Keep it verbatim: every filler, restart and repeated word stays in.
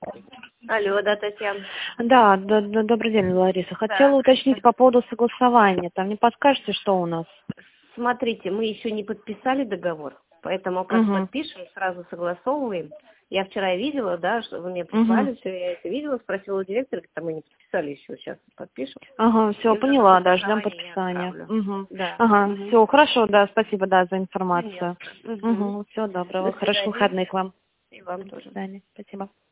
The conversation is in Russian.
Алло, да, Татьяна. Да, д- д- добрый день, Лариса. Хотела Да. уточнить по поводу согласования. Там не подскажете, что у нас? Смотрите, мы еще не подписали договор, поэтому как Угу. подпишем, сразу согласовываем. Я вчера видела, да, что вы мне Угу. прислали, все, я это видела, спросила у директора, говорит, а мы не подписали еще, сейчас подпишем. Ага, И все, уже на поняла, да, ждем согласование я подписания. отправлю. Угу. Да. Ага, Угу. все, хорошо, да, спасибо, да, за Конечно. информацию. Угу. Угу, всего До доброго, хороших свидания. выходных вам. И вам До тоже. свидания, спасибо.